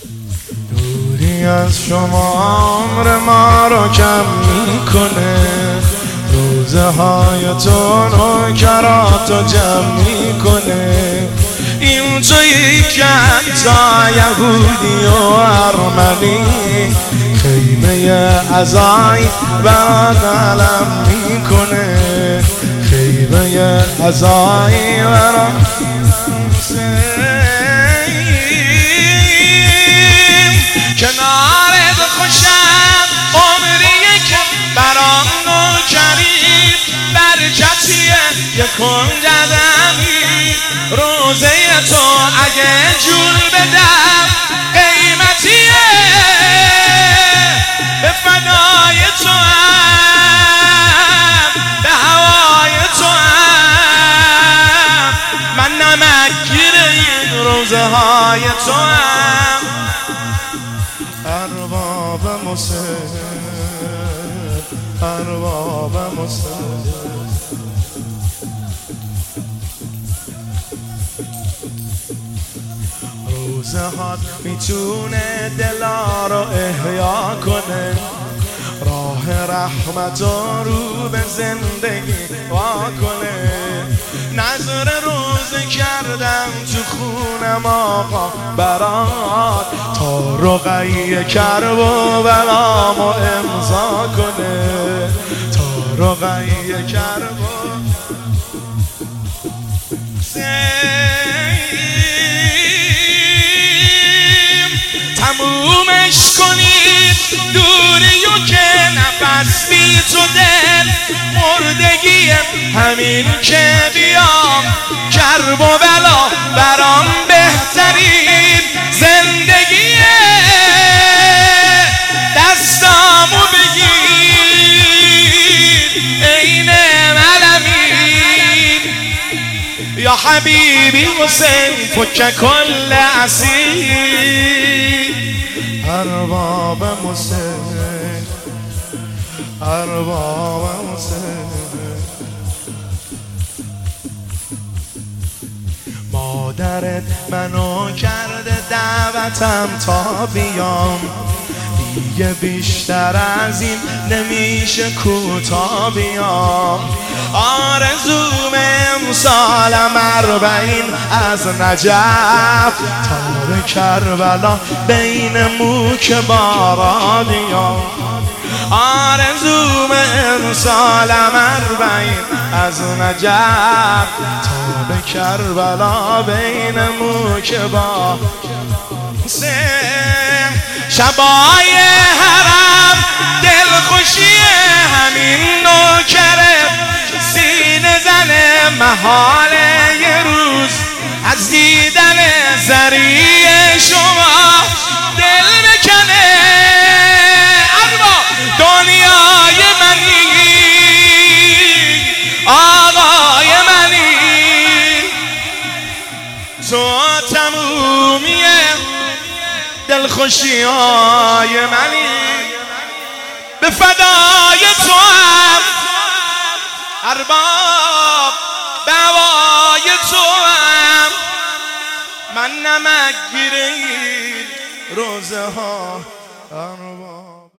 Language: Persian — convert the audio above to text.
دوری از شما عمر ما رو کم میکنه، روزه های تو نوکراتو جمع میکنه. این تویی که تا یهودی و ارمنی خیمه عزایی برات علم میکنه، خیمه عزایی برات. کنارت خوشم عمریه که برام نوکری، برکتیه یک کنددمی روزه تو اگه جور بدم قیمتیه، به فدای تو هم به هوای تو هم، من نمکگیر این روزه های تو هم. ارباب مسلم، ارباب مسلم، روزه ها میتونه دلا رو احیا کنه، راه رحمت رو به زندگی وا کنه. نظر روزه کردم تو خونم آقا برات، تا رقیه کرب و بلامو امضا کنه، تا رقیه کرب و تمومش کنید دوریو که نفس بی تو دل مردگیه، همین که بیام کرب و بلا برام بهترین زندگیه. دستامو بگیر عین ملمین، یا حبیبی حسین فک کل اسیر. ارباب مسلم، ارباب مسلم، مادرت منو کرده دعوتم تا بیام، دیگه بیشتر از این نمیشه کوتا بیام. آرزوم امسالم 40 از نجف تا به کربلا بین موک بارادیام. آرزوم امسالم 40 از نجف تا به کربلا بین موک بارادیام. شبای حرم دلخوشی همین نوکره، سینه زنه محال یه روز از دیدن زریع شما دل بکنه. اما دنیای منی آقای منی، تو تمومیه دلخوشی های منی، به فدای تو هم ارباب به هوای تو هم، من نمکگیر این روزه ها ارباب.